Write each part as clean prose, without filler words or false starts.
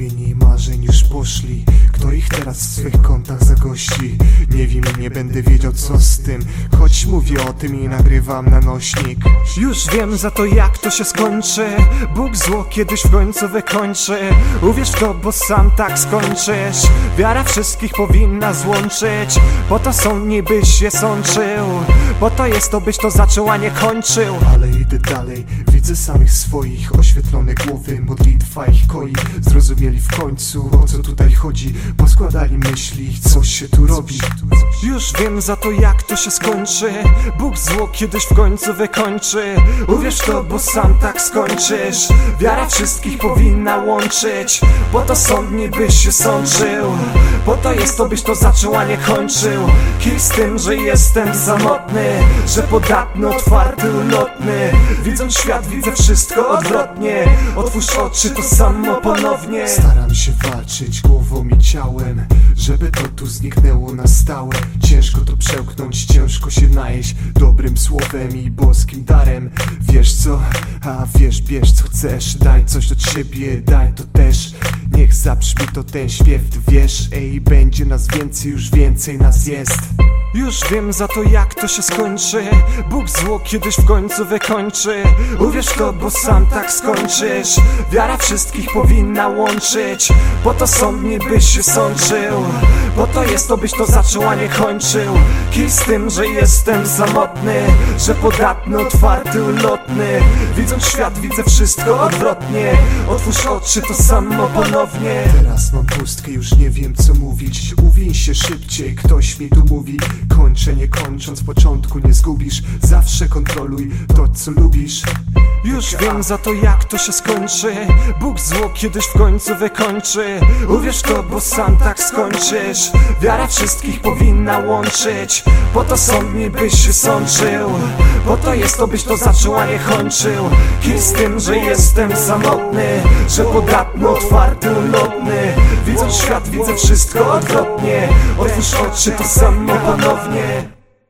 Zbawieni marzeń już poszli. Kto ich teraz w swych kątach zagości? Nie wiem i nie będę wiedział co z tym, choć mówię o tym i nagrywam na nośnik. Już wiem za to jak to się skończy. Bóg zło kiedyś w końcu wykończy. Uwierz w to, bo sam tak skończysz. Wiara wszystkich powinna złączyć. Po to są nibyś je sączył. Po to jest to byś to zaczął, a nie kończył. Ale idę dalej, widzę samych swoich. Oświetlone głowy, modlitwa ich koi. Zrozumieli w końcu o co tutaj chodzi. Poskładali myśli, coś się tu robi. Już wiem za to jak to się skończy. Bóg zło kiedyś w końcu wykończy. Uwierz w to, bo sam tak skończysz. Wiara wszystkich powinna łączyć. Po to sądnie byś się sączył. Po to jest to byś to zaczął, a nie kończył. Kij z tym, że jestem samotny, że podatny, otwarty, ulotny. Widząc świat widzę wszystko odwrotnie. Otwórz oczy to samo ponownie. Staram się walczyć głową i ciałem, żeby to tu zniknęło na stałe. Ciężko to przełknąć, ciężko się najeść dobrym słowem i boskim darem. Wiesz co? A wiesz, bierz co chcesz. Daj coś od siebie, daj to też. Niech zabrzmi to ten śpiew, ty wiesz. Ej, będzie nas więcej, już więcej nas jest. Już wiem za to jak to się skończy. Bóg zło kiedyś w końcu wykończy. Uwierz w to, bo sam tak skończysz. Wiara wszystkich powinna łączyć. Po to sądnie byś się sączył. Po to jest to byś to zaczął, a nie kończył. Kij z tym, że jestem samotny, że podatny, otwarty, ulotny. Widząc świat widzę wszystko odwrotnie. Otwórz oczy to samo ponownie. Teraz mam pustkę, już nie wiem co mówić. Uwiń się szybciej, ktoś mi tu mówi. Kończę nie kończąc, początku nie zgubisz. Zawsze kontroluj to co lubisz. Już wiem za to jak to się skończy. Bóg zło kiedyś w końcu wykończy. Uwierz w to, bo sam tak skończysz. Wiara wszystkich powinna łączyć. Po to sądnie byś się sączył. Po to jest to byś to zaczął, a nie kończył. Kij z tym, że jestem samotny, że podatny, otwarty, ulotny. Widząc świat widzę wszystko odwrotnie. Otwórz oczy to samo ponownie.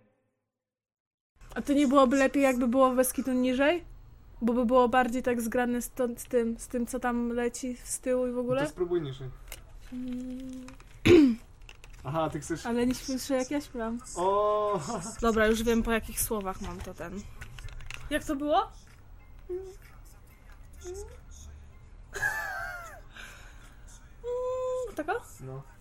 A to nie byłoby lepiej jakby było bez kitu niżej? Bo by było bardziej tak zgrane z tym co tam leci z tyłu i w ogóle? To spróbuj niżej. Aha, ty chcesz... Ale nie słyszę jak ja śpiewam. O. Dobra, już wiem po jakich słowach mam to ten. Jak to było? Tego? No.